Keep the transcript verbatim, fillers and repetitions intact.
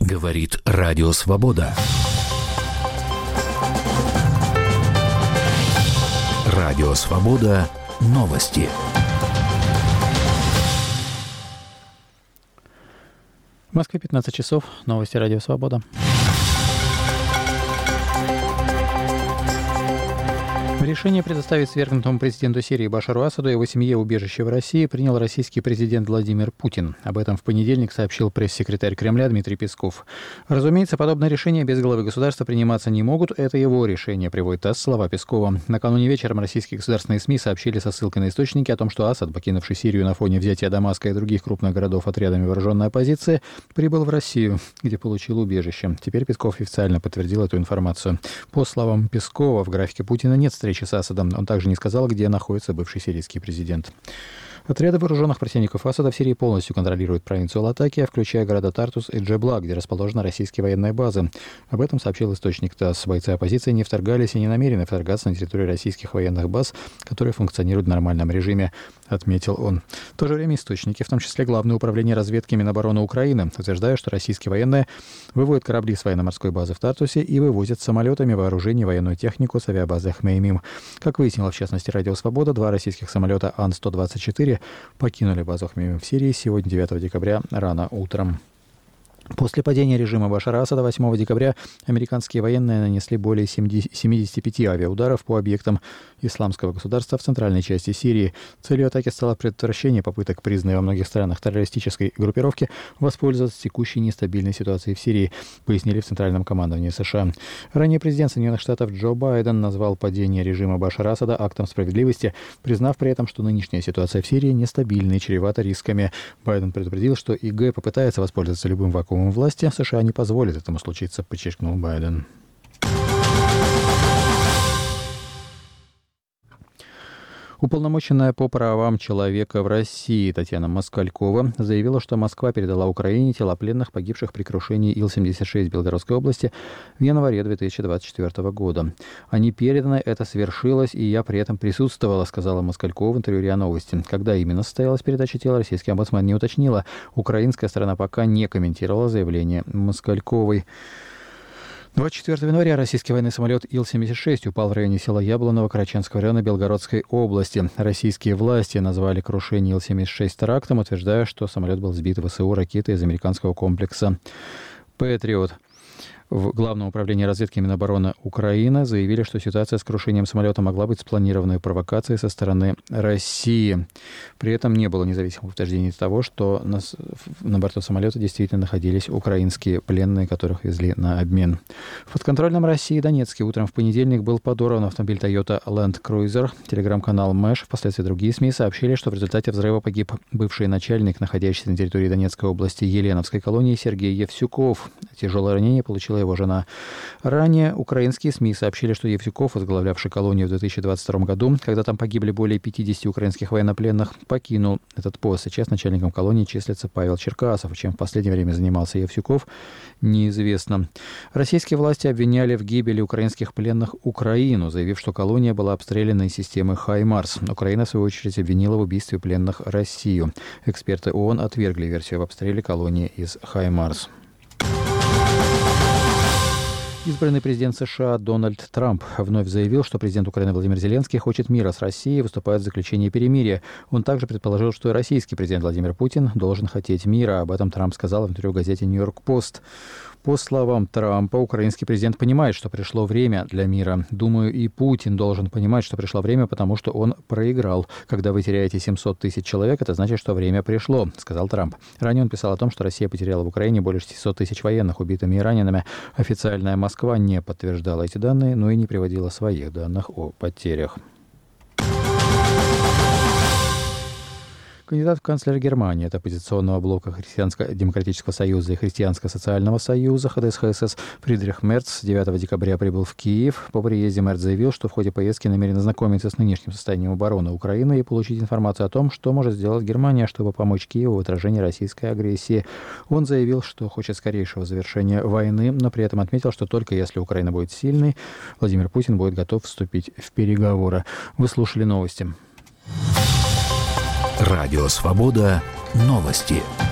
Говорит Радио Свобода. Радио Свобода. Новости. В Москве пятнадцать часов. Новости Радио Свобода. Решение предоставить свергнутому президенту Сирии Башару Асаду и его семье убежище в России принял российский президент Владимир Путин. Об этом в понедельник сообщил пресс-секретарь Кремля Дмитрий Песков. Разумеется, подобные решения без главы государства приниматься не могут. Это его решение, приводит ТАСС слова Пескова. Накануне вечером российские государственные СМИ сообщили со ссылкой на источники о том, что Асад, покинувший Сирию на фоне взятия Дамаска и других крупных городов отрядами вооруженной оппозиции, прибыл в Россию, где получил убежище. Теперь Песков официально подтвердил эту информацию. По словам Пескова, в графике Путина нет встречи с Асадом. Он также не сказал, где находится бывший сирийский президент. Отряды вооруженных противников Асада в Сирии полностью контролируют провинцию Латакия, включая города Тартус и Джебла, где расположены российские военные базы. Об этом сообщил источник ТАСС. Бойцы оппозиции не вторгались и не намерены вторгаться на территорию российских военных баз, которые функционируют в нормальном режиме, отметил он. В то же время источники, в том числе Главное управление разведки Минобороны Украины, утверждают, что российские военные выводят корабли с военно-морской базы в Тартусе и вывозят самолетами вооружение и военную технику с авиабазы Хмеймим. Как выяснило, в частности, Радио Свобода, два российских самолета Ан сто двадцать четыре покинули базу Хмеймим в Сирии сегодня, девятого декабря, рано утром. После падения режима Башара Асада восьмого декабря американские военные нанесли более семидесяти пяти авиаударов по объектам исламского государства в центральной части Сирии. Целью атаки стало предотвращение попыток признанной во многих странах террористической группировки воспользоваться текущей нестабильной ситуацией в Сирии, пояснили в Центральном командовании США. Ранее президент Соединенных Штатов Джо Байден назвал падение режима Башара Асада актом справедливости, признав при этом, что нынешняя ситуация в Сирии нестабильна и чревата рисками. Байден предупредил, что ИГ попытается воспользоваться любым вакуумом власти, США не позволит этому случиться, подчеркнул Байден. Уполномоченная по правам человека в России Татьяна Москалькова заявила, что Москва передала Украине тела пленных, погибших при крушении Ил семьдесят шесть в Белгородской области в январе две тысячи двадцать четвёртого года. «Они переданы, это свершилось, и я при этом присутствовала», сказала Москалькова в интервью РИА Новости. Когда именно состоялась передача тела, российский омбудсмен не уточнила. Украинская сторона пока не комментировала заявление Москальковой. двадцать четвёртого января российский военный самолет Ил семьдесят шесть упал в районе села Яблоново Карачанского района Белгородской области. Российские власти назвали крушение Ил семьдесят шесть терактом, утверждая, что самолет был сбит ВСУ ракетой из американского комплекса «Патриот». В Главном управлении разведки Минобороны Украины заявили, что ситуация с крушением самолета могла быть спланированной провокацией со стороны России. При этом не было независимых утверждений того, что на, на борту самолета действительно находились украинские пленные, которых везли на обмен. В подконтрольном России Донецке утром в понедельник был подорван автомобиль Toyota Land Cruiser. Телеграм-канал Мэш, впоследствии другие СМИ сообщили, что в результате взрыва погиб бывший начальник, находящийся на территории Донецкой области Еленовской колонии Сергей Евсюков. Тяжелое ранение получила его жена. Ранее украинские СМИ сообщили, что Евсюков, возглавлявший колонию в две тысячи двадцать втором году, когда там погибли более пятидесяти украинских военнопленных, покинул этот пост. Сейчас начальником колонии числится Павел Черкасов. Чем в последнее время занимался Евсюков, неизвестно. Российские власти обвиняли в гибели украинских пленных Украину, заявив, что колония была обстреляна из системы «Хаймарс». Украина, в свою очередь, обвинила в убийстве пленных Россию. Эксперты ООН отвергли версию об обстреле колонии из «Хаймарс». Избранный президент США Дональд Трамп вновь заявил, что президент Украины Владимир Зеленский хочет мира с Россией и выступает за заключение перемирия. Он также предположил, что и российский президент Владимир Путин должен хотеть мира. Об этом Трамп сказал в интервью газете «Нью-Йорк Пост». По словам Трампа, украинский президент понимает, что пришло время для мира. Думаю, и Путин должен понимать, что пришло время, потому что он проиграл. Когда вы теряете семьсот тысяч человек, это значит, что время пришло, сказал Трамп. Ранее он писал о том, что Россия потеряла в Украине более шестисот тысяч военных, убитыми и ранеными. Официальная Москва не подтверждала эти данные, но и не приводила своих данных о потерях. Кандидат в канцлеры Германии от оппозиционного блока Христианско-демократического союза и Христианско-социального союза ха дэ эс ха эс эс Фридрих Мерц девятого декабря прибыл в Киев. По приезде Мерц заявил, что в ходе поездки намерен ознакомиться с нынешним состоянием обороны Украины и получить информацию о том, что может сделать Германия, чтобы помочь Киеву в отражении российской агрессии. Он заявил, что хочет скорейшего завершения войны, но при этом отметил, что только если Украина будет сильной, Владимир Путин будет готов вступить в переговоры. Вы слушали новости. Радио Свобода. Новости.